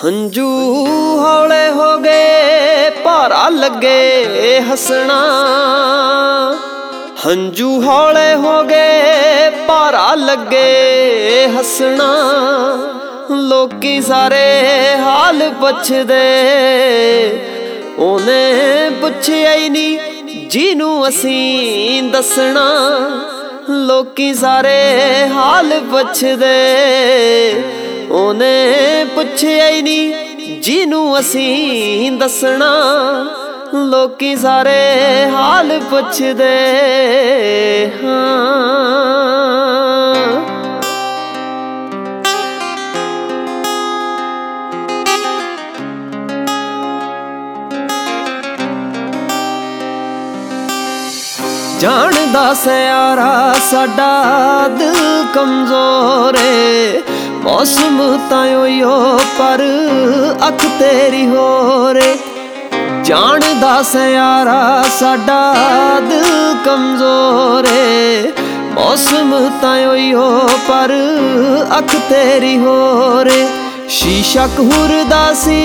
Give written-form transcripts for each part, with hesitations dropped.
ਹੰਝੂ ਹੌਲੇ ਹੋ ਗਏ ਭਾਰਾ ਲੱਗੇ ਹੱਸਣਾ। ਹੰਝੂ ਹੌਲੇ ਹੋ ਗਏ ਭਾਰਾ ਲੱਗੇ ਹੱਸਣਾ। ਲੋਕੀ ਸਾਰੇ ਹਾਲ ਪੁੱਛਦੇ ਉਹਨੇ ਪੁੱਛਿਆ ਹੀ ਨਹੀਂ ਜਿਹਨੂੰ ਅਸੀਂ ਦੱਸਣਾ। ਲੋਕੀ ਸਾਰੇ ਹਾਲ ਪੁੱਛਦੇ ਉਹਨੇ ਪੁੱਛਿਆ ਹੀ ਨਹੀਂ ਜਿਹਨੂੰ ਅਸੀਂ ਦੱਸਣਾ। ਲੋਕੀ ਸਾਰੇ ਹਾਲ ਪੁੱਛਦੇ ਹਾਂ। ਜਾਣਦਾ ਸਿਆਰਾ ਸਾਡਾ ਦਿਲ ਕਮਜ਼ੋਰ ਏ। ਮੌਸਮ ਤਾਂ ਉਹੀਓ ਪਰ ਅੱਖ ਤੇਰੀ ਹੋਰ ਏ। ਜਾਣਦਾ ਸਿਆਰਾ ਸਾਡਾ ਦਿਲ ਕਮਜ਼ੋਰ ਏ। ਮੌਸਮ ਤਾਂ ਉਹੀਓ ਪਰ ਅੱਖ ਤੇਰੀ ਹੋਰ ਏ। ਸ਼ੀਸ਼ਾ ਘੂਰਦਾ ਸੀ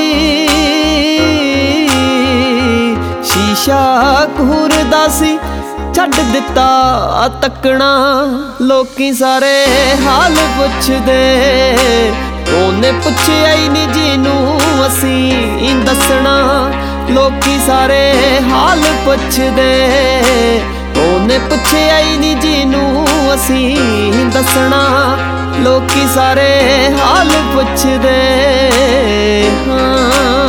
ਸ਼ੀਸ਼ਾ ਘੂਰਦਾ ਸੀ ਛੱਡ ਦਿੱਤਾ ਤੱਕਣਾ। ਲੋਕੀ ਸਾਰੇ ਹਾਲ ਪੁੱਛਦੇ ਉਹਨੇ ਪੁੱਛਿਆ ਹੀ ਨਹੀਂ ਜਿਹਨੂੰ ਅਸੀਂ ਦੱਸਣਾ। ਲੋਕੀ ਸਾਰੇ ਹਾਲ ਪੁੱਛਦੇ ਉਹਨੇ ਪੁੱਛਿਆ ਹੀ ਨਹੀਂ ਜਿਹਨੂੰ ਅਸੀਂ ਦੱਸਣਾ। ਲੋਕੀ ਸਾਰੇ ਹਾਲ ਪੁੱਛਦੇ ਹਾਂ।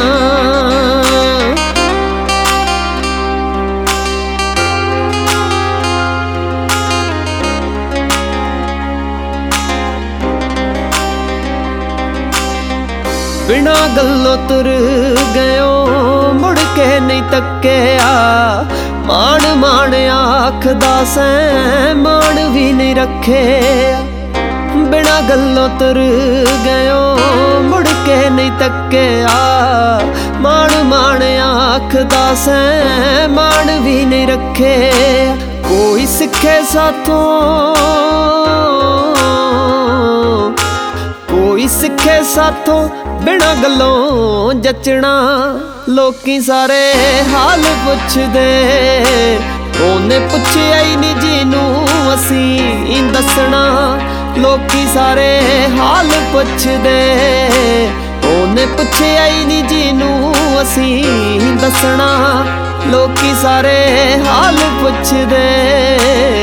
ਬਿਨਾ ਗੱਲੋਂ ਤੁਰ ਗਇਓ ਮੁੜ ਕੇ ਨਹੀਂ ਤੱਕਿਆ। ਮਾਣ ਮਾਣ ਆਖਦਾ ਸੈਂ ਮਾਣ ਵੀ ਨਹੀਂ ਰੱਖਿਆ। ਬਿਨਾ ਗੱਲੋਂ ਤੁਰ ਗਇਓ ਮੁੜ ਕੇ ਨਹੀਂ ਤੱਕਿਆ। ਮਾਣ ਮਾਣ ਆਖਦਾ ਸੈਂ ਮਾਣ ਵੀ ਨਹੀਂ ਰੱਖਿਆ। ਕੋਈ ਸਿੱਖੇ ਸਾਥੋਂ ਕੋਈ ਸਿੱਖੇ ਸਾਥੋਂ ਬਿਨਾ ਗੱਲੋਂ ਜੱਚਣਾ। ਲੋਕੀ ਸਾਰੇ ਹਾਲ ਪੁੱਛਦੇ ਉਹਨੇ ਪੁੱਛਿਆ ਹੀ ਨਹੀਂ ਜਿਹਨੂੰ ਅਸੀਂ ਦੱਸਣਾ। ਲੋਕੀ ਸਾਰੇ ਹਾਲ ਪੁੱਛਦੇ ਉਹਨੇ ਪੁੱਛਿਆ ਹੀ ਨਹੀਂ ਜਿਹਨੂੰ ਅਸੀਂ ਦੱਸਣਾ। ਲੋਕੀ ਸਾਰੇ ਹਾਲ ਪੁੱਛਦੇ